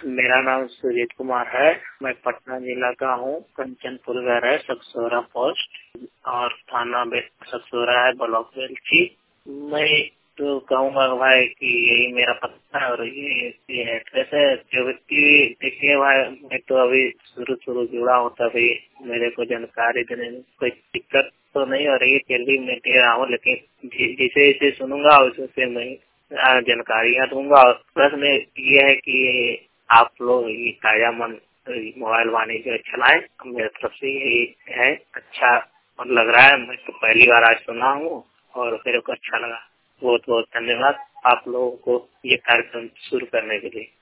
मेरा नाम सुजीत कुमार है। मैं पटना जिला का हूँ। कंचनपुर घर है, सकसोरा पोस्ट और थाना सकसोरा है, ब्लॉक बेलची। मैं तो कहूँगा भाई कि यही मेरा पता है और ये एड्रेस है। जो व्यक्ति देखिए भाई, मैं तो अभी शुरू जुड़ा हूँ, तभी मेरे को जानकारी देने में कोई दिक्कत तो नहीं हो रही है। फिर भी मैं दे रहा हूँ, लेकिन जिसे इसे सुनूंगा उससे मैं जानकारियाँ दूंगा। और प्रश्न ये है कि आप लोग ये ताजा मन मोबाइल वाणिज्य चलाएं। मेरी तरफ से यही है। अच्छा लग रहा है। मैं तो पहली बार आज सुना हूँ और मेरे को अच्छा लगा। बहुत बहुत धन्यवाद आप लोगों को ये कार्यक्रम शुरू करने के लिए।